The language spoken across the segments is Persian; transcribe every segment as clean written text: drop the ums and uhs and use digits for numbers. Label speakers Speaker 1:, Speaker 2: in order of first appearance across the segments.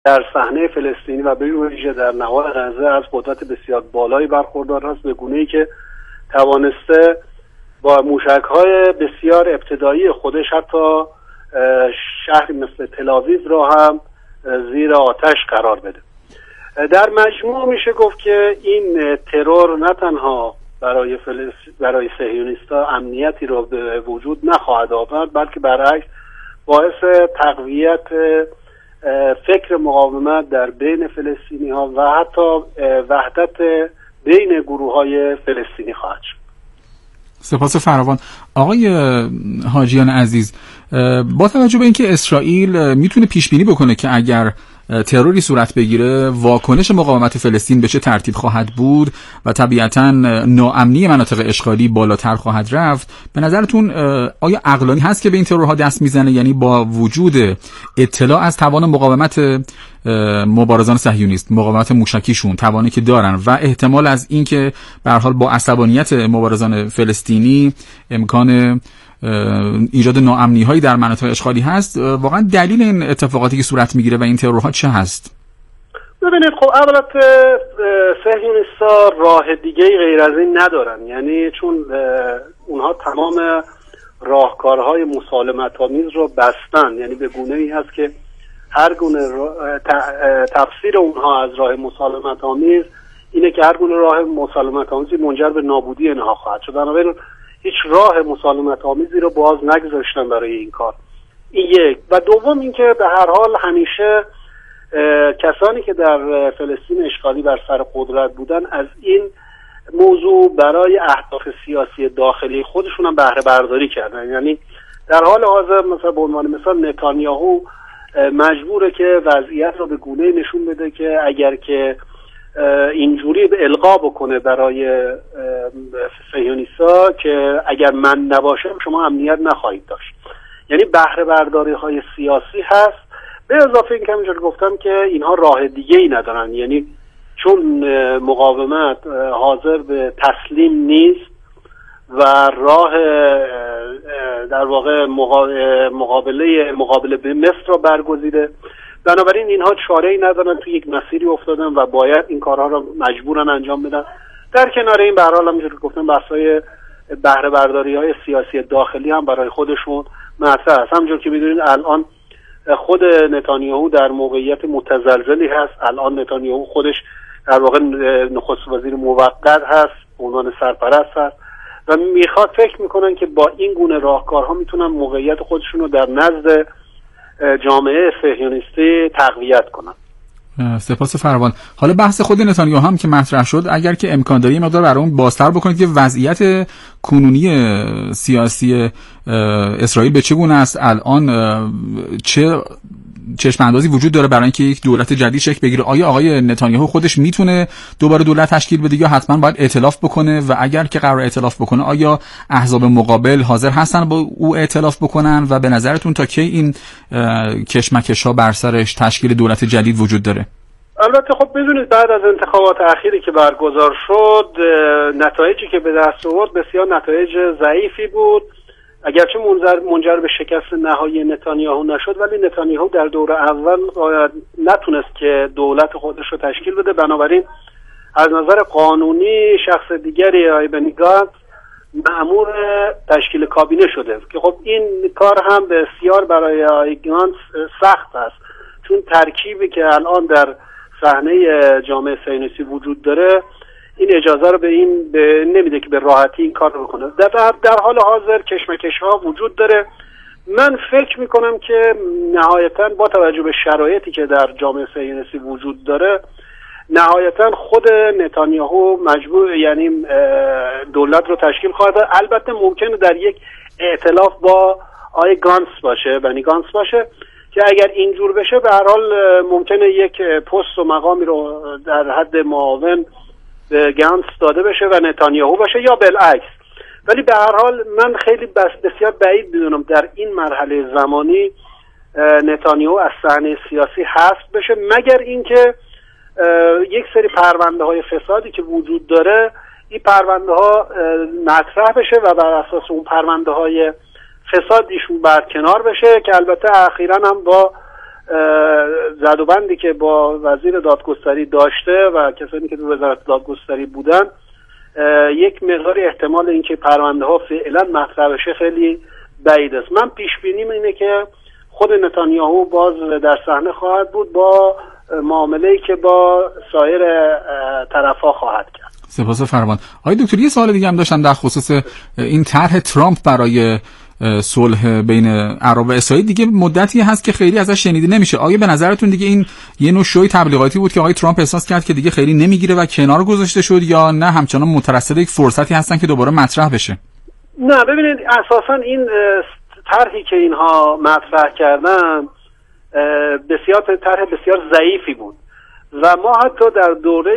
Speaker 1: در صحنه فلسطینی و به ویژه در نوار غزه از قدرت بسیار بالایی برخوردار است، به گونه‌ای که توانسته با موشک‌های بسیار ابتدایی خودش حتی شهری مثل تل‌آویو را هم زیر آتش قرار بده. در مجموع میشه گفت که این ترور نه تنها برای صهیونیست‌ها امنیتی را به وجود نخواهد آورد، بلکه برعکس باعث تقویت فکر مقاومت در بین فلسطینی‌ها و حتی وحدت بین گروه‌های فلسطینی خواهد شد.
Speaker 2: سپاس فراوان. آقای حاجیان عزیز، با توجه به اینکه اسرائیل میتونه پیش بینی بکنه که اگر تروری صورت بگیره واکنش مقاومت فلسطین به چه ترتیب خواهد بود و طبیعتاً ناامنی مناطق اشغالی بالاتر خواهد رفت، به نظرتون آیا عقلانی هست که به این ترورها دست میزنه؟ یعنی با وجود اطلاع از توان مقاومت مبارزان صهیونیست، مقاومت موشکیشون، توانی که دارن و احتمال از این که به هر حال با عصبانیت مبارزان فلسطینی امکان ایجاد ناامنی هایی در مناطق اشغالی هست، واقعا دلیل این اتفاقاتی که صورت میگیره و این ترورها چه هست؟
Speaker 1: ببینید، خب اولا صهیونیست‌ها راه دیگه غیر از این ندارن، یعنی چون اونها تمام راهکارهای مسالمت‌آمیز رو بستن، یعنی به گونه‌ای هست که هر گونه تفسیر اونها از راه مسالمت‌آمیز اینه که هر گونه راه مسالمت‌آمیزی منجر به نابودی اینها خواهد شد. بنابراین هیچ راه مسالمت آمیزی رو باز نگذاشتن برای این کار. این یک. و دوم اینکه به هر حال همیشه کسانی که در فلسطین اشغالی بر سر قدرت بودن از این موضوع برای اهداف سیاسی داخلی خودشون هم بهره برداری کردن. یعنی در حال حاضر مثلا به عنوان مثال نتانیاهو مجبوره که وضعیت رو به گونه‌ای نشون بده که اگر که اینجوری به القا بکنه برای صهیونیست‌ها که اگر من نباشم شما امنیت نخواهید داشت. یعنی بهره برداری های سیاسی هست، به اضافه این که همینجور گفتم که اینها راه دیگه ای ندارن، یعنی چون مقاومت حاضر به تسلیم نیست و راه در واقع مقابله به مصر را برگزیده، بنابراین اینها چاره‌ای ندارن، توی یک مسیری افتادن و باید این کارها را مجبورن انجام بدن. در کنار این به هر حال همونجوری که گفتم بحث‌های بهره برداری‌های سیاسی داخلی هم برای خودشون مطرح است. همونجور که می‌دونید الان خود نتانیاهو در موقعیت متزلزلی هست. الان نتانیاهو خودش در واقع نخست وزیر موقت هست، به عنوان سرپرست هست و میخواد فکر میکنن که با این گونه راهکارها میتونن موقعیت خودشون رو در نزد جامعه صهیونیستی تقویت کنن.
Speaker 2: سپاس فراوان. حالا بحث خود نتانیاهو هم که مطرح شد، اگر که امکان داره یه مقدار برامون بازتر بکنید که وضعیت کنونی سیاسی اسرائیل به چگونه است الان، چه چشم اندازی وجود داره برای اینکه یک دولت جدید شکل بگیره؟ آیا آقای نتانیاهو خودش میتونه دوباره دولت تشکیل بده یا حتما باید ائتلاف بکنه و اگر که قرار ائتلاف بکنه آیا احزاب مقابل حاضر هستن با او ائتلاف بکنن و به نظرتون تا کی این کشمکش‌ها بر سرش تشکیل دولت جدید وجود داره؟
Speaker 1: البته خب بدونید بعد از انتخابات اخیری که برگزار شد نتایجی که به دست آورد بسیار نتایج ضعیفی بود، اگرچه منجر به شکست نهایی نتانیاهو نشد، ولی نتانیاهو در دور اول نتونست که دولت خودش رو تشکیل بده. بنابراین از نظر قانونی شخص دیگری آقای بنی گانتز مأمور تشکیل کابینه شده که خب این کار هم بسیار برای آقای گانتز سخت است، چون ترکیبی که الان در صحنه جامعه صهیونیستی وجود داره این اجازه رو به این نمیده که به راحتی این کار رو بکنه. در حال حاضر کشمکش‌ها وجود داره. من فکر میکنم که نهایتاً با توجه به شرایطی که در جامعه صهیونیستی وجود داره نهایتاً خود نتانیاهو مجبور یعنی دولت رو تشکیل خواهد. البته ممکنه در یک ائتلاف با آقای گانتز باشه، بنی گانتز باشه که اگر اینجور بشه به هر حال ممکنه یک پست و مقامی رو در حد معاون به گانتز داده بشه و نتانیاهو باشه یا بالعکس. ولی به هر حال من خیلی بسیار بعید میدونم در این مرحله زمانی نتانیاهو از صحنه سیاسی حذف بشه، مگر اینکه یک سری پرونده های فسادی که وجود داره این پرونده ها مطرح بشه و بر اساس اون پرونده های فساد ایشون برکنار بشه، که البته اخیراً هم با زدوبندی که با وزیر دادگستری داشته و کسانی که تو وزارت دادگستری بودن یک مقدار احتمال اینکه پرونده ها فعلا مطرح بشه خیلی بعید است. من پیش بینیم اینه که خود نتانیاهو باز در صحنه خواهد بود با معامله‌ای که با سایر طرف‌ها خواهد کرد.
Speaker 2: سپاس فراوان. آقای دکتر یه سوال دیگه هم داشتم در خصوص این طرح ترامپ برای صلح بین عرب و اسرائیل. دیگه مدتی هست که خیلی ازش شنیده نمیشه. آیا به نظرتون دیگه این یه نوع شوی تبلیغاتی بود که آقای ترامپ احساس کرد که دیگه خیلی نمیگیره و کنار گذاشته شد، یا نه همچنان مترصد یک فرصتی هستن که دوباره مطرح بشه؟
Speaker 1: نه ببینید، اساسا این طرحی که اینها مطرح کردن بسیار طرح بسیار ضعیفی بود و ما حتی در دوره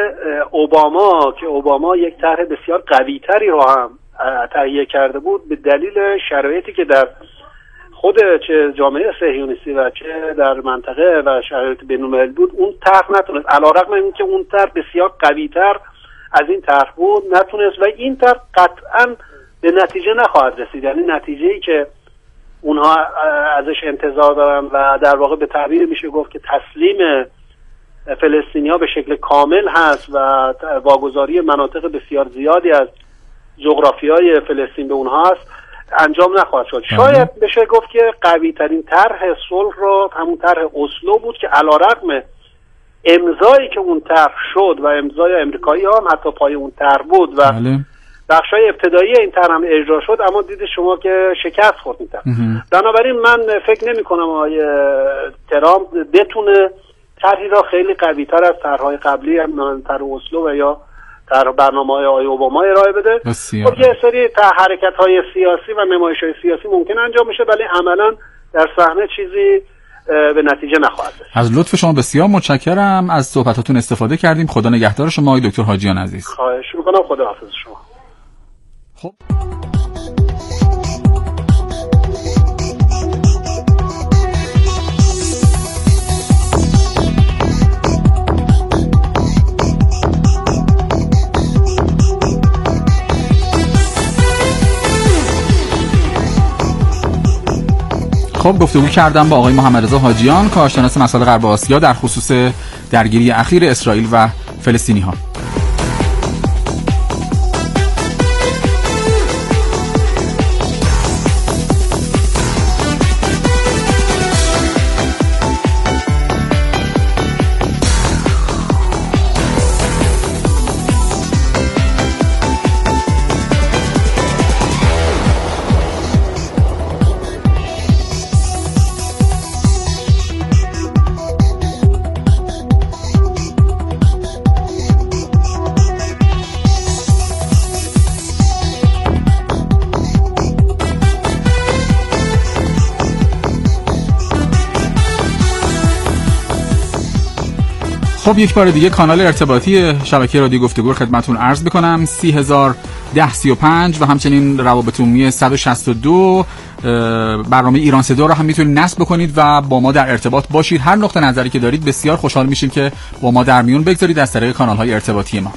Speaker 1: اوباما که اوباما یک طرح بسیار قوی‌تری رو هم تهیه کرده بود، به دلیل شرایطی که در خود چه جامعه صهیونیستی و چه در منطقه و شرایط بین‌المللی بود، اون طرح نتونست، علیرغم اینکه اون طرح بسیار قوی‌تر از این طرح بود نتونست و این طرح قطعاً به نتیجه نخواهد رسید. یعنی نتیجه‌ای که اونها ازش انتظار دارن و در واقع به تعبیر میشه گفت که تسلیم فلسطینی‌ها به شکل کامل هست و واگذاری مناطق بسیار زیادی از جغرافیای فلسطین به اونها هست، انجام نخواهد شد. شاید بشه گفت که قوی ترین طرح صلح رو همون طرح اسلو بود که علیرغم امضایی که اون طرح شد و امضای آمریکایی هم حتی پای اون طرح بود و بخشای ابتدایی این طرح هم اجرا شد، اما دیدید شما که شکست خورد این طرح. بنابراین من فکر نمی کنم آقای ترامپ بتونه طرحی را خیلی قوی تر از طرح‌های قبلی هم طرح اسلو و یا در برنامه‌های آقای اوباما ارائه بده. خب یه سری حرکت‌های سیاسی و نمایش‌های سیاسی ممکن انجام بشه، ولی عملاً در صحنه چیزی به نتیجه نخواهد رسید.
Speaker 2: از لطف شما بسیار متشکرم. از صحبتاتون استفاده کردیم. خدا نگهدار شما آقای دکتر حاجیان عزیز.
Speaker 1: خواهش می‌کنم. خدا حافظ شما.
Speaker 2: خب خب گفتگو کردم با آقای محمد رضا حاجیان، کارشناس مسائل غرب آسیا در خصوص درگیری اخیر اسرائیل و فلسطینی‌ها. خب یک بار دیگه کانال ارتباطی شبکه رادیو گفتگو خدمتتون عرض بکنم 301035 و همچنین روابط عمومی 162. برنامه ایران صدا رو هم میتونید نصب بکنید و با ما در ارتباط باشید. هر نقطه نظری که دارید بسیار خوشحال میشیم که با ما در میون بگذارید از طریق کانال‌های ارتباطی ما.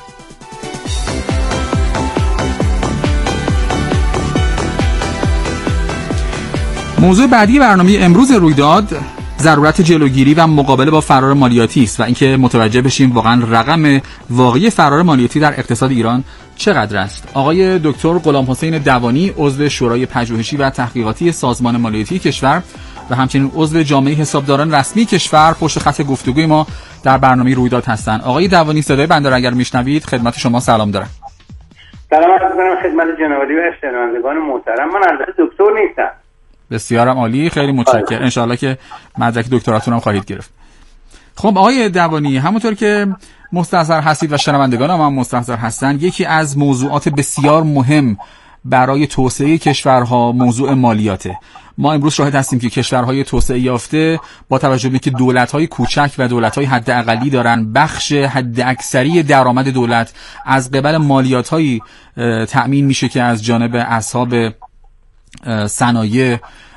Speaker 2: موضوع بعدی برنامه امروز رویداد ضرورت جلوگیری و مقابله با فرار مالیاتی است و اینکه متوجه بشیم واقعا رقم واقعی فرار مالیاتی در اقتصاد ایران چقدر است. آقای دکتر غلام حسین دوانی عضو شورای پژوهشی و تحقیقاتی سازمان مالیاتی کشور و همچنین عضو جامعه حسابداران رسمی کشور پشت خط گفتگوی ما در برنامه رویداد هستند. آقای دوانی صدای بنده را اگر میشنوید خدمت شما سلام دارم.
Speaker 3: سلام عرض می‌کنم خدمت جناب عالی و شنوندگان محترم. من البته دکتر نیستم.
Speaker 2: بسیارم عالی، خیلی متشکرم. انشالله که مدرک دکتراتون هم خواهید گرفت. خب آقای دوانی، همونطور که مستحضر هستید و شنوندگان هم مستحضر هستند، یکی از موضوعات بسیار مهم برای توسعه کشورها موضوع مالیاته. ما امروز شاهد هستیم که کشورهای توسعه یافته با توجه به اینکه دولت‌های کوچک و دولت‌های حداقلی دارن، بخش حداکثری درآمد دولت از قبل مالیات‌هایی تأمین میشه که از جانب اصحاب صنایع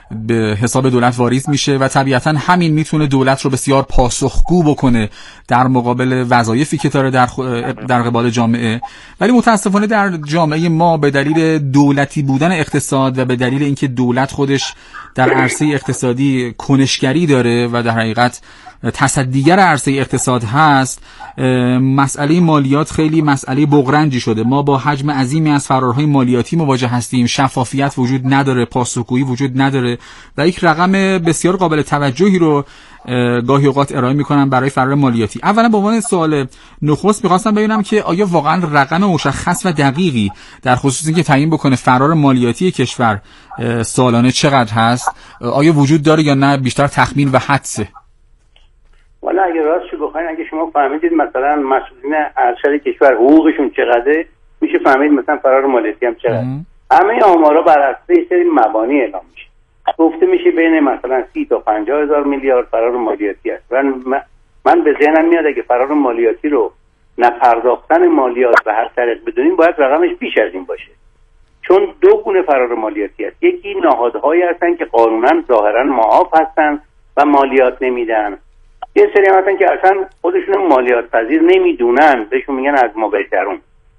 Speaker 2: به حساب دولت واریز میشه و طبیعتا همین میتونه دولت رو بسیار پاسخگو بکنه در مقابل وظایفی که داره در قبال جامعه. ولی متاسفانه در جامعه ما به دلیل دولتی بودن اقتصاد و به دلیل اینکه دولت خودش در عرصه اقتصادی کنشگری داره و در حقیقت تصدیگر عرصه اقتصاد هست، مسئله مالیات خیلی مسئله بغرنجی شده. ما با حجم عظیمی از فرارهای مالیاتی مواجه هستیم، شفافیت وجود نداره، پاسخگویی وجود نداره و یک رقم بسیار قابل توجهی رو گاهی اوقات ارائه میکنن برای فرار مالیاتی. اولا به عنوان سوال نخست میخواستم ببینم که آیا واقعا رقم مشخص و دقیقی در خصوص اینکه تعیین بکنه فرار مالیاتی کشور سالانه چقدر هست آیا وجود داره یا نه بیشتر تخمین و حدسه؟
Speaker 3: والا اگه راستش بخواین، اگه شما فهمیدید مثلا مسئولین ارشد کشور حقوقشون چقدره، میشه فهمید مثلا فرار مالیاتی هم چقدر. همه آمارا بر اساس یه سری مبانی اعلام میشه. گفته میشه بین مثلا 30 تا 50 هزار میلیارد فرار مالیاتی است. من به ذهنم میاد اگه فرار مالیاتی رو نپرداختن مالیات به هر طریق بدونیم، باید رقمش بیش از این باشه. چون دو گونه فرار مالیاتی است. یکی نهادهایی هستن که قانونا ظاهرا معاف هستن و مالیات نمیدن. یه سری هم هستن که اصلا خودشون مالیات پذیر نمیدونن، بهشون میگن از ما بهترون.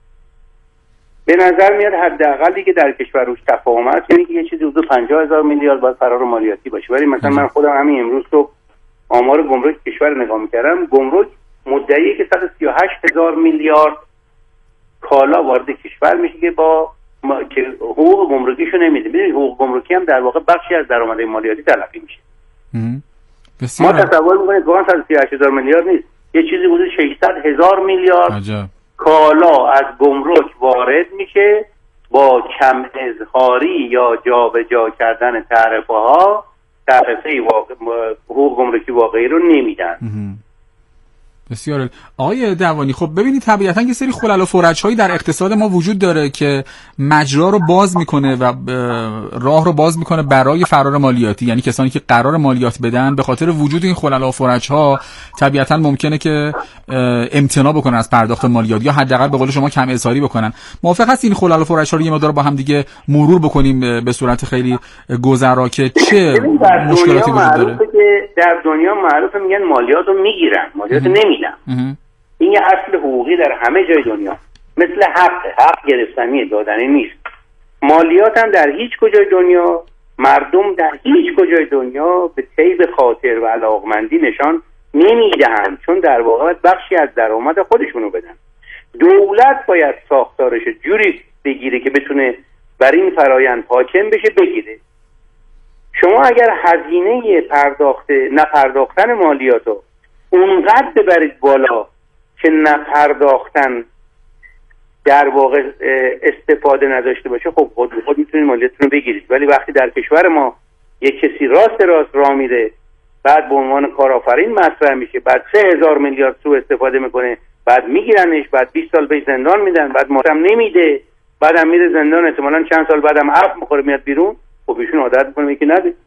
Speaker 3: به نظر میاد حداقلی که در کشور روش تفاهم هست یعنی که یه چیزی حدود 50 هزار میلیارد باید فرار مالیاتی باشه. ولی مثلا من خودم همین امروز تو آمار گمرک کشور نگاه میکردم، گمرک مدعیه که 138 هزار میلیارد کالا وارد کشور میشه که که حقوق گمرکیشو نمیده. ببینید حقوق گمرکی هم در واقع بخشی از درآمد مالیاتی تلقی میشه. ما تصور میکنید واقعا 138 هزار میلیارد نیست، یه چیزی حدود 600 هزار میلیارد کالا از گمرک وارد میشه با کم اظهاری یا جابجا کردن تعرفه ها، تعرفه حقوق گمرکی واقعی رو نمیدن.
Speaker 2: بسیار. آقای دوانی خب ببینید طبیعتا یه سری خلل و فرج‌هایی در اقتصاد ما وجود داره که مجرا رو باز میکنه و راه رو باز میکنه برای فرار مالیاتی. یعنی کسانی که قرار مالیات بدن به خاطر وجود این خلل و فرج‌ها طبیعتا ممکنه که امتناع بکنن از پرداخت مالیات یا حداقل به قول شما کم اظهاری بکنن. موافق هست این خلل و فرج‌ها رو یه مقدار با هم دیگه مرور بکنیم به صورت خیلی گذرا که چه مشکلاتی وجود داره؟
Speaker 3: در دنیا معروفه میگن مالیات رو میگیرن، مالیات نمیدن. این یه اصل حقوقی در همه جای دنیا، مثل حق گرفتنی دادنی نیست. مالیات هم در هیچ کجای دنیا مردم در هیچ کجای دنیا به طیب خاطر و علاقمندی نشان نمیدهند، چون در واقع بخشی از درآمد خودشونو بدن. دولت باید ساختارش جوری بگیره که بتونه بر این فرایند حاکم بشه بگیره. شما اگر هزینه نپرداختن مالیاتو اونقدر ببرید بالا که نپرداختن در واقع استفاده نداشته باشه، خب خود میتونید مالیاتتون رو بگیرید. ولی وقتی در کشور ما یک کسی راست راه میره، بعد به عنوان کارآفرین مطرح میشه، بعد 3000 میلیارد سوء استفاده میکنه، بعد میگیرنش، بعد 20 سال به زندان میدن، بعد ماتم نمیده، بعدم میره زندان، احتمالاً چند سال بعدم عفو میخوره میاد بیرون، خب ایشون عادت میکنه که نده.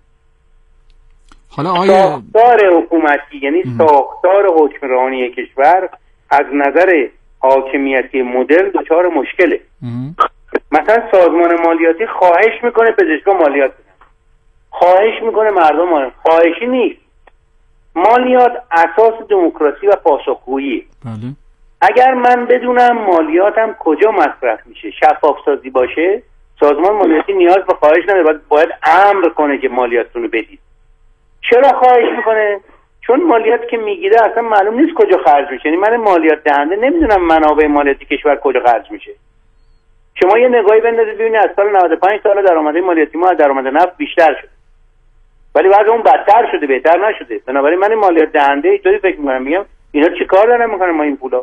Speaker 2: حالا
Speaker 3: ساختار حکومتی یعنی ساختار حکمرانی کشور از نظر حاکمیتی مدرن دچار مشکله. مثلا سازمان مالیاتی خواهش میکنه پزشکا مالیات بدن، خواهش میکنه مردم مالیات، خواهشی نیست. مالیات اساس دموکراسی و پاسخگویی.
Speaker 2: بله.
Speaker 3: اگر من بدونم مالیاتم کجا مصرف میشه، شفاف سازی باشه، سازمان مالیاتی نیاز به خواهش نداره، باید امر کنه که مالیاتتون رو بدید. چرا خواهش میکنه؟ چون مالیات که میگیره اصلا معلوم نیست کجا خرج میشه. یعنی من مالیات دهنده نمیدونم منابع مالیاتی کشور کجا خرج میشه. شما یه نگاهی بندازید ببینید از سال 95 تا درآمد مالیاتی ما از درآمد نفت بیشتر شد، ولی بعد اون بدتر شده، بهتر نشده. بنابراین من مالیات دهنده اینطوری فکر میکنم، میگم اینا چی کار دارن میکنن ما این پولا.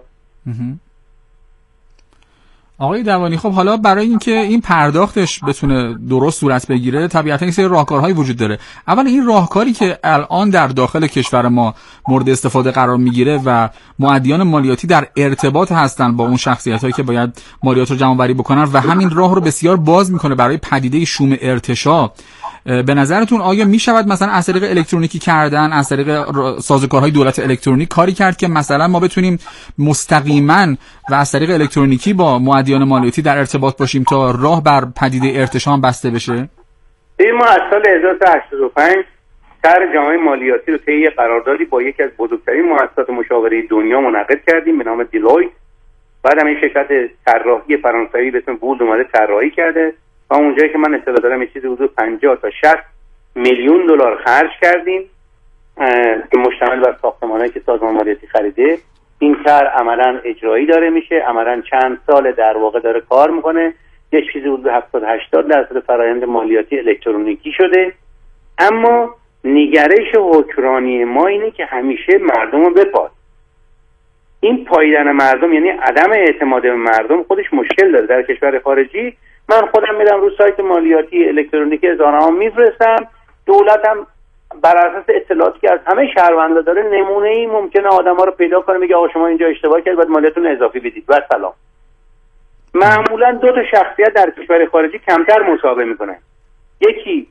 Speaker 2: آقای دوانی خب حالا برای اینکه این پرداختش بتونه درست صورت بگیره طبیعتا این سری راهکارهایی وجود داره. اول این راهکاری که الان در داخل کشور ما مورد استفاده قرار میگیره و مؤدیان مالیاتی در ارتباط هستن با اون شخصیتایی که باید مالیات رو جمع آوری بکنن و همین راه رو بسیار باز میکنه برای پدیده شوم ارتشاء. به نظرتون آیا میشود مثلا از طریق الکترونیکی کردن، از طریق سازوکارهای دولت الکترونیک کاری کرد که مثلا ما بتونیم مستقیما و از طریق الکترونیکی با مؤدیان مالیاتی در ارتباط باشیم تا راه بر پدیده ارتشاء بسته بشه؟
Speaker 3: ما از سال 1385 طرح جامعه مالیاتی رو طی قراردادی با یکی از بزرگترین مؤسسات مشاوره دنیا منعقد کردیم به نام دیلویت. بعد هم این شرکت طراحی فرانسوی به اسم وود اومده طراحی کرده و اونجایی که من اطلاع دارم یه چیزی حدود 50 تا 60 میلیون دلار خرج کردیم که مشتمل بر ساختمانایی که سازمان مالیاتی خریده. این طرح عملاً اجرایی داره میشه، عملاً چند سال در واقع داره کار میکنه. یه چیزی حدود 70-80% فرآیند مالیاتی الکترونیکی شده. اما نگرش حکمرانی ما اینه که همیشه مردم رو بپاد. این پاییدن مردم یعنی عدم اعتماد به مردم خودش مشکل داره. در کشور خارجی من خودم میرم رو سایت مالیاتی الکترونیکی اظهارنامه میفرستم، دولتم بر اساس اطلاعاتی که از همه شهروندا داره نمونه‌ای ممکنه آدم‌ها رو پیدا کنه بگه آقا شما اینجا اشتباه کردید بعد مالیاتتون اضافی بدید و سلام. معمولا دو تا شخصیت در کشور خارجی کمتر مصاحبه میکنن، یکی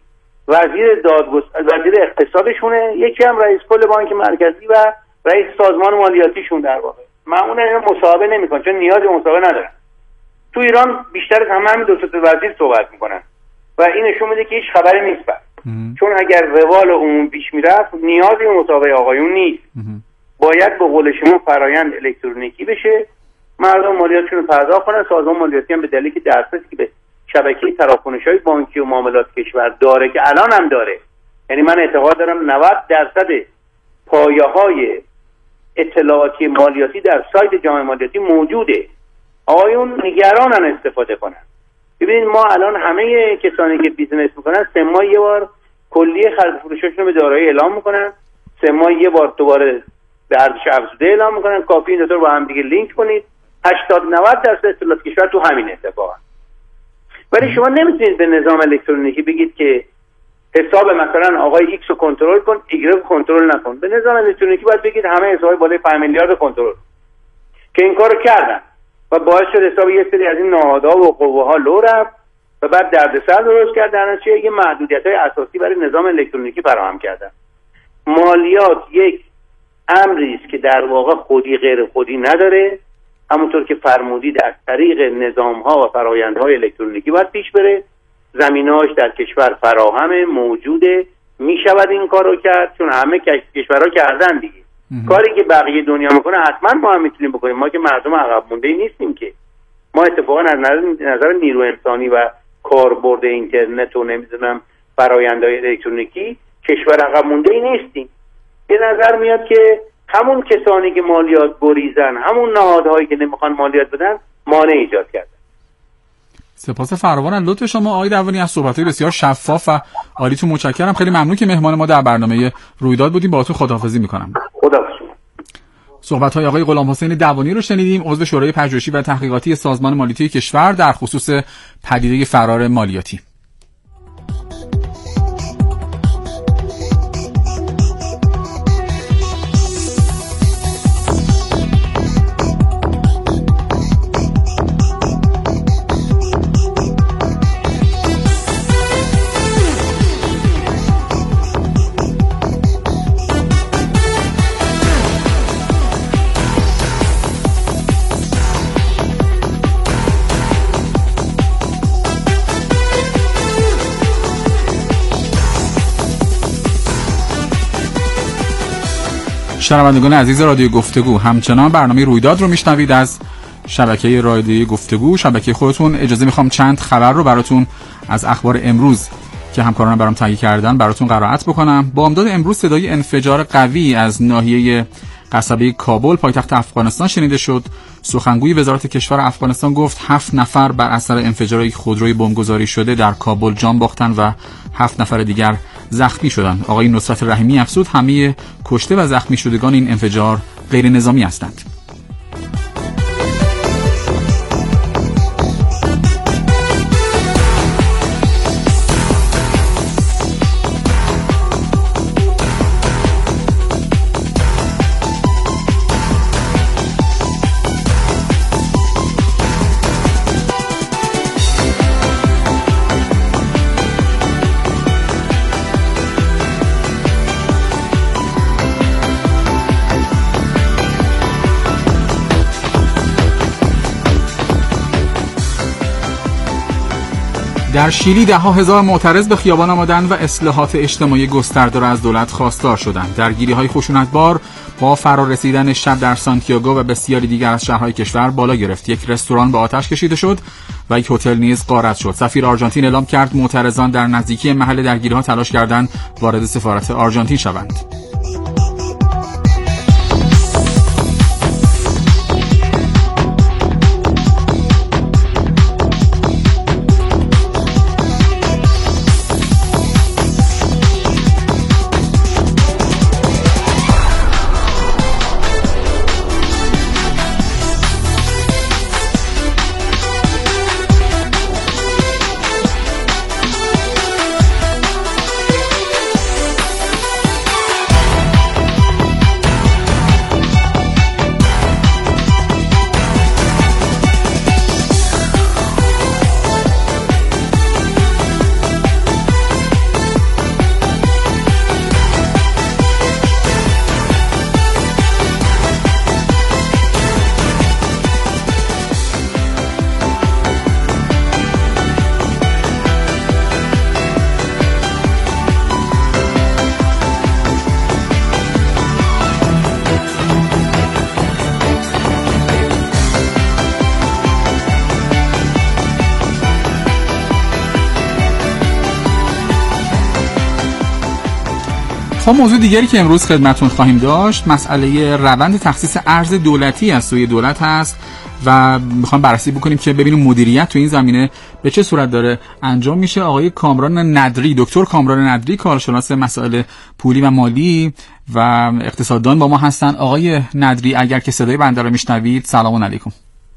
Speaker 3: وزیر اقتصادشونه، یکی هم رئیس کل بانک مرکزی و رئیس سازمان مالیاتیشون. در واقع معمولا اینا مصاحبه نمیکنن چون نیاز به مصاحبه ندارن. تو ایران بیشتر از همین دو تا وزیر صحبت میکنن و این نشون میده که هیچ خبری نیست چون اگر روال عموم پیش میرفت نیازی به مصاحبه آقایون نیست. باید به قول شما فرایند الکترونیکی بشه، مردم مالیاتشون رو پرداخت کنن. سازمان مالیاتی هم به دلیلی که دسترسی که به شبکه تراکنش‌های بانکی و معاملات کشور داره که الان هم داره، یعنی من اعتقاد دارم 90% پایه‌های اطلاعاتی مالیاتی در سایت جامعه مالیاتی موجوده. آقایون نگرانن استفاده کنن. ببینید ما الان همه کسانی که بیزنس میکنن 3 ماه یه بار کلیه خرید فروششون رو به دارایی اعلام میکنن، 3 ماه یه بار دوباره به ارزش افزوده اعلام میکنن. کافی این دو رو با هم دیگه لینک کنید. 80-90% اطلاعات کشور تو همین اتفاقه. ولی شما نمیتونید به نظام الکترونیکی بگید که حساب مثلا آقای ایکس رو کنترل کن، ایگرگ رو کنترل نکن. به نظام الکترونیکی باید بگید همه حسابای بالای 5 میلیارد کنترل، که این کارو کردن و باعث شد حساب یه سری از این نهادها و قوه‌ها لو رفت و بعد دردسر درست کرد. در نتیجه یه محدودیت‌های اساسی برای نظام الکترونیکی فراهم کردن. مالیات یک امری است که در واقع خودی غیر خودی نداره، همونطور که فرمودید از طریق نظام‌ها و فرآیندهای الکترونیکی باید پیش بره. زمینه‌اش در کشور فراهمه، موجوده، میشود این کارو کرد چون همه کشورها کردن دیگه. کاری که بقیه دنیا میکنه حتما ما هم میتونیم بکنیم. ما که مردم عقب مونده نیستیم که. ما اتفاقا از نظر نیرو انسانی و کاربرد اینترنت و نمیدونم فرآیندهای الکترونیکی کشور عقب مونده نیستیم. به نظر میاد که همون کسانی که مالیات گریزن، همون نهادهایی که نمیخوان مالیات بدن، مانع ایجاد کردن.
Speaker 2: سپاس فراوان از لطف شما آقای دوانی، از صحبت‌های بسیار شفاف و عالیتون متشکرم. خیلی ممنون که مهمان ما در برنامه رویداد بودیم. باهاتون خداحافظی می‌کنم.
Speaker 3: خداحافظ.
Speaker 2: صحبت‌های آقای غلامحسین دوانی رو شنیدیم، عضو شورای پژوهشی و تحقیقاتی سازمان مالیاتی کشور در خصوص پدیده فرار مالیاتی. شنوندگان عزیز رادیو گفتگو، همچنان برنامه رویداد رو میشنوید از شبکه رادیو گفتگو، شبکه خودتون. اجازه میخوام چند خبر رو براتون از اخبار امروز که همکاران برام تهیه کردن براتون قرائت بکنم. بامداد امروز صدای انفجار قوی از ناحیه قصبه کابل پایتخت افغانستان شنیده شد. سخنگوی وزارت کشور افغانستان گفت 7 نفر بر اثر انفجار خودروی بمبگذاری شده در کابل جان باختن و 7 نفر دیگر زخمی شدند. آقای نصرت رحیمی افزود همه کشته و زخمی شدگان این انفجار غیر نظامی هستند. در شیلی ده‌ها هزار معترض به خیابان آمدند و اصلاحات اجتماعی گسترده را از دولت خواستار شدند. درگیری‌های خشونتبار با فرارسیدن شب در سانتیاگو و بسیاری دیگر از شهرهای کشور بالا گرفت. یک رستوران به آتش کشیده شد و یک هتل نیز غارت شد. سفیر آرژانتین اعلام کرد معترضان در نزدیکی محل درگیری‌ها تلاش کردند وارد سفارت آرژانتین شوند. خب موضوع دیگری که امروز خدمتون خواهیم داشت مسئله روند تخصیص ارز دولتی از سوی دولت هست و میخوام بررسی بکنیم که ببینیم مدیریت تو این زمینه به چه صورت داره انجام میشه. آقای کامران ندری، دکتر کامران ندری، کارشناس مسائل پولی و مالی و اقتصاددان با ما هستن. آقای ندری اگر که صدای بنده رو میشنوید، سلام علیکم.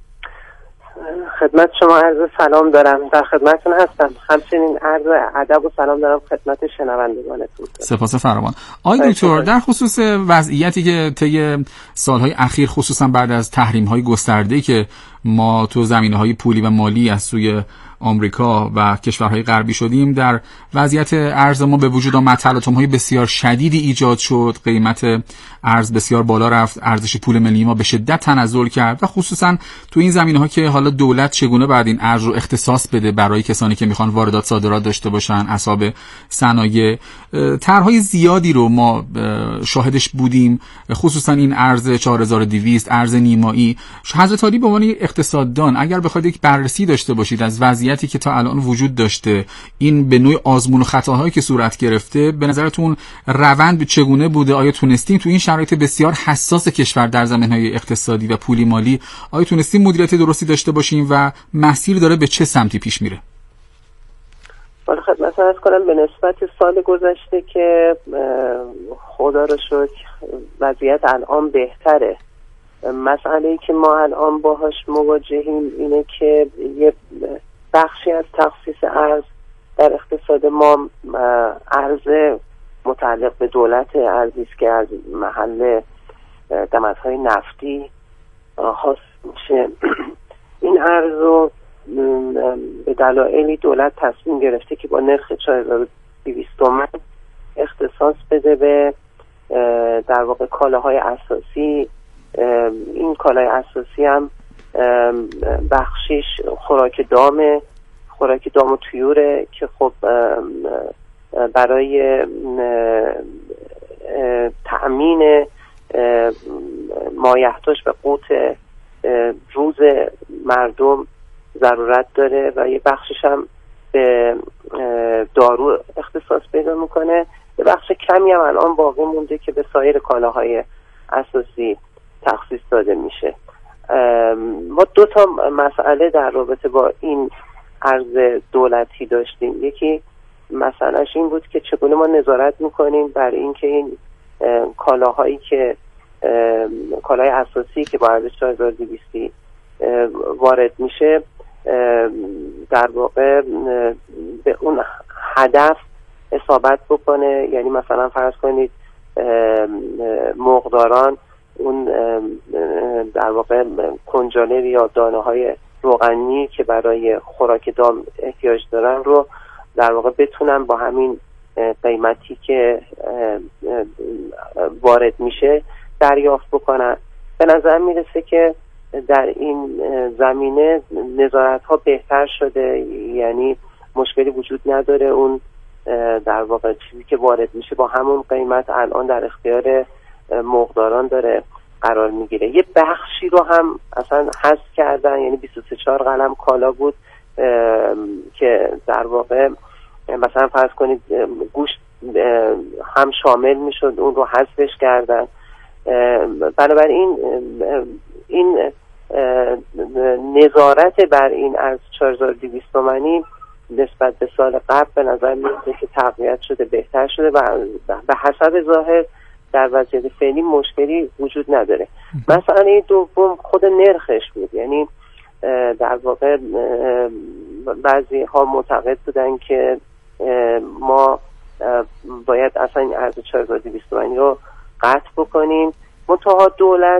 Speaker 4: خدمت شما عرض سلام دارم، در خدمتتون هستم. همچنین عرض ادب و سلام دارم خدمت شنوندگانتون.
Speaker 2: سپاس فراوان. آقای دکتر، در خصوص وضعیتی که طی سالهای اخیر خصوصا بعد از تحریم‌های گسترده‌ای که ما تو زمینه‌های پولی و مالی از سوی آمریکا و کشورهای غربی شدیم، در وضعیت ارز ما به وجود آمد تلاطم‌های بسیار شدیدی ایجاد شد، قیمت ارز بسیار بالا رفت، ارزش پول ملی ما به شدت تنزل کرد و خصوصا تو این زمینه‌ها که حالا دولت چگونه باید این ارز رو اختصاص بده برای کسانی که میخوان واردات صادرات داشته باشن، اصحاب صنایع، طرح‌های زیادی رو ما شاهدش بودیم، خصوصا این ارز 4200 ارز نیمایی. حضرت عالی به عنوان اقتصاددان اگر بخواید یک بررسی داشته باشید از وضعیتی که تا الان وجود داشته، این به نوع آزمون و خطاهایی که صورت گرفته، به نظرتون روند چگونه بوده؟ آیا تونستیم تو این شرایط بسیار حساس کشور در زمینه‌های اقتصادی و پولی مالی آیا تونستیم مدیریت درستی داشته باشیم و مسیر داره به چه سمتی پیش میره؟
Speaker 4: حالا خدمتتون عرض کنم به نسبت سال گذشته که خدا رو شکر وضعیت الان بهتره. مسئله‌ای که ما الان باهاش مواجهیم اینه که یه بخشی از تخصیص ارز در اقتصاد ما ارز متعلق به دولت، ارزی است که از محل دمدهای نفتی حاصل میشه. این ارز رو به دلایلی دولت تصمیم گرفته که با نرخ 4200 تومان اختصاص بده به در واقع کالاهای اساسی. این کالای اساسی هم بخشیش خوراک دام و طیوره که خب برای تأمین مایحتاج به قوت روز مردم ضرورت داره و یه بخشش هم به دارو اختصاص پیدا میکنه. یه بخش کمی هم الان باقی مونده که به سایر کالاهای اساسی تخصیص داده میشه. ما دو تا مسئله در رابطه با این ارز دولتی داشتیم. یکی مسئلهش این بود که چگونه ما نظارت میکنیم بر این که این کالاهایی که کالای اساسی که با ارزش 4200 وارد میشه در واقع به اون هدف اصابت بکنه. یعنی مثلا فرض کنید مرغداران اون در واقع کنجاله یا دانه های روغنی که برای خوراک دام احتیاج دارن رو در واقع بتونن با همین قیمتی که وارد میشه دریافت بکنن. به نظر میرسه که در این زمینه نظارت ها بهتر شده. یعنی مشکلی وجود نداره. اون در واقع چیزی که وارد میشه با همون قیمت الان در اختیار مقداران داره قرار میگیره. یه بخشی رو هم اصلا حذف کردن، یعنی 23 قلم کالا بود که در واقع مثلا فرض کنید گوشت هم شامل میشد، اون رو حذفش کردن. بنابراین این نظارت بر این ارز 4200 تومانی نسبت به سال قبل به نظر میاد که تقویت شده، بهتر شده و به حسب ظاهر در وضعیت فعلی مشکلی وجود نداره. مسئله دوم خود نرخش بود، یعنی در واقع بعضی ها معتقد بودن که ما باید اصلا این ارز 4200 تومانی رو قطع بکنیم. منتها دولت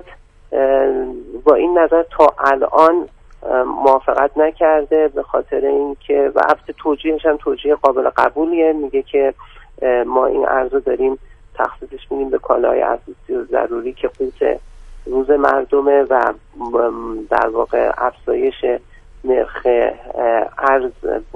Speaker 4: با این نظر تا الان موافقت نکرده، به خاطر اینکه و البته توجیهش هم توجیه قابل قبولیه، میگه که ما این ارز رو داریم تخصیصش میدیم به کالاهای اساسی و ضروری که قوت روز مردمه و در واقع افزایش نرخ ارز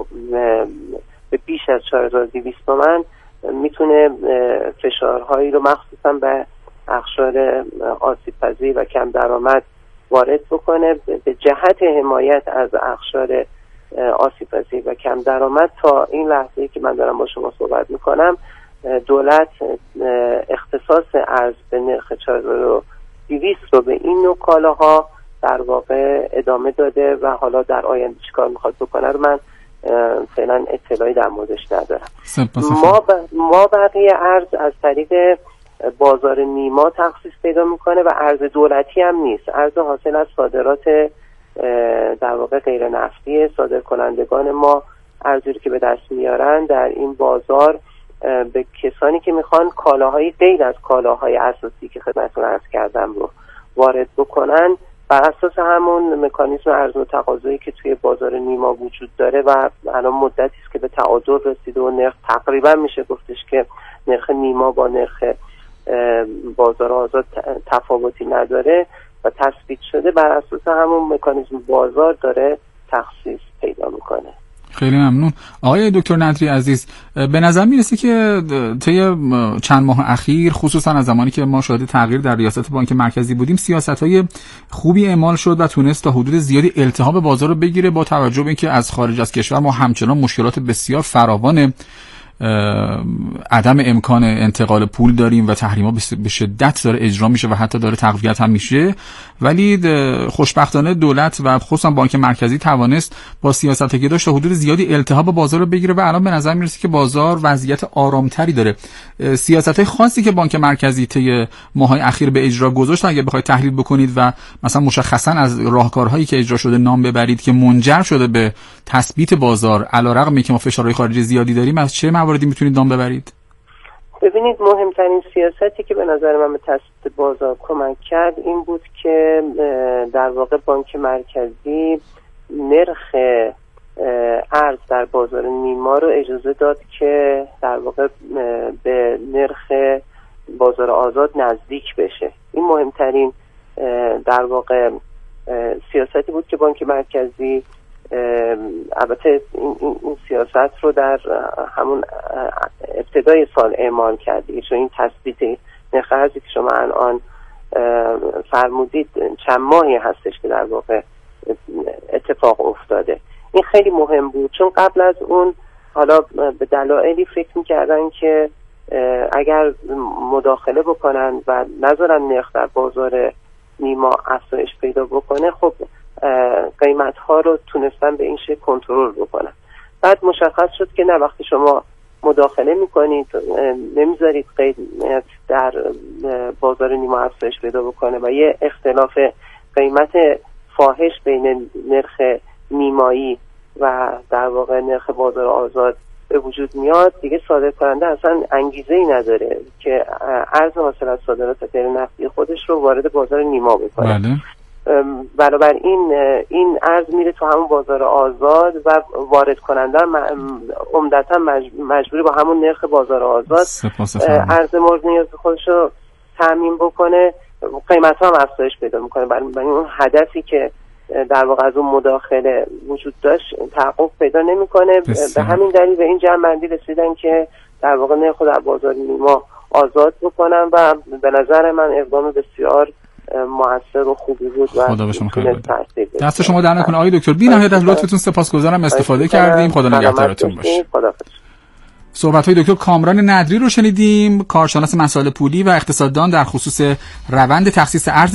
Speaker 4: به بیش از 4200 تومان میتونه فشارهایی رو مخصوصا به اقشار آسیب پذیر و کم درآمد وارد بکنه. به جهت حمایت از اقشار آسیب پذیر و کم درآمد تا این لحظه‌ای که من دارم با شما صحبت میکنم دولت اختصاص ارز به نرخ 4200 رو به این نوع کالاها در واقع ادامه داده و حالا در آینده چیکار میخواد بکنه رو من فعلا اطلاعی در موردش ندارم. ما بقیه ارز از طریق بازار نیما تخصیص پیدا میکنه و ارز دولتی هم نیست، ارز حاصل از صادرات در واقع غیر نفتی صادر کنندگان ما ارزی که به دست میارن در این بازار به کسانی که میخوان کالاهای غیر از کالاهای اساسی که خدمتتون عرض کردم رو وارد بکنن بر اساس همون مکانیزم عرضه و تقاضایی که توی بازار نیما وجود داره و الان مدتی است که به تعادل رسیده و نرخ تقریبا میشه گفتش که نرخ نیما با نرخ بازار آزاد تفاوتی نداره و تثبیت شده، بر اساس همون مکانیزم بازار داره تخصیص پیدا میکنه.
Speaker 2: خیلی ممنون آقای دکتر ندری عزیز. به نظر میرسه که طی چند ماه اخیر خصوصا از زمانی که ما شاهد تغییر در ریاست بانک مرکزی بودیم سیاست‌های خوبی اعمال شد و تونست تا حدود زیادی التهاب بازار رو بگیره، با توجه به اینکه از خارج از کشور ما همچنان مشکلات بسیار فراوان عدم امکان انتقال پول داریم و تحریم‌ها به شدت داره اجرا میشه و حتی داره تقویت هم میشه، ولی خوشبختانه دولت و خصوصا بانک مرکزی توانست با سیاستی که داشت حدود زیادی التهاب بازار رو بگیره و الان به نظر میرسه که بازار وضعیت آرامتری داره. سیاست‌های خاصی که بانک مرکزی طی ماه‌های اخیر به اجرا گذاشت اگه بخواید تحلیل بکنید و مثلا مشخصا از راهکارهایی که اجرا شده نام ببرید که منجر شده به تثبیت بازار علیرغم اینکه ما فشارهای خارجی زیادی داریم، از چه مواردی میتونید نام ببرید؟
Speaker 4: ببینید مهمترین سیاستی که به نظر من به تثبیت بازار کمک کرد این بود که در واقع بانک مرکزی نرخ ارز در بازار نیما رو اجازه داد که در واقع به نرخ بازار آزاد نزدیک بشه. این مهمترین در واقع سیاستی بود که بانک مرکزی البته این سیاست رو در همون ابتدای سال اعمال کرده، چون این تثبیت نرخ ارزی که شما الان فرمودید چند ماهی هستش که در واقع اتفاق افتاده. این خیلی مهم بود چون قبل از اون حالا به دلایلی فکر می‌کردن که اگر مداخله بکنن و نذارن نرخ در بازار نیما افزایش پیدا بکنه خب قیمت ها رو تونستن به این شکل کنترل بکنن. بعد مشخص شد که نه، وقتی شما مداخله میکنید نمیذارید قیمت در بازار نیما افزایش پیدا بکنه و یه اختلاف قیمت فاحش بین نرخ نیمایی و در واقع نرخ بازار آزاد به وجود میاد، دیگه صادر کننده اصلا انگیزه‌ای نداره که ارز حاصل از صادرات غیر نفتی خودش رو وارد بازار نیما بکنه.
Speaker 2: بله.
Speaker 4: بنابراین این ارز میره تو همون بازار آزاد و وارد کننده عمدتا مجبوری با همون نرخ بازار آزاد ارز مورد نیاز خودش رو تامین بکنه، قیمت ها هم افزایش پیدا میکنه. بنابراین اون هدفی که در واقع از اون مداخله وجود داشت تحقق پیدا نمیکنه. به همین دلیل به این جمع‌بندی رسیدن که در واقع نرخ در بازار نیما آزاد بکنن و به نظر من اقدام بسیار مؤثر و خوبی بود و
Speaker 2: خدا به شما خیر بده. دست شما در نکنه آقای دکتر. بی‌نهایت از لطفتون سپاسگزارم، استفاده کردیم. خدا نگهدارتون باشه. صحبت‌های دکتر کامران ندری رو شنیدیم، کارشناس مسائل پولی و اقتصاددان در خصوص روند تخصیص ارز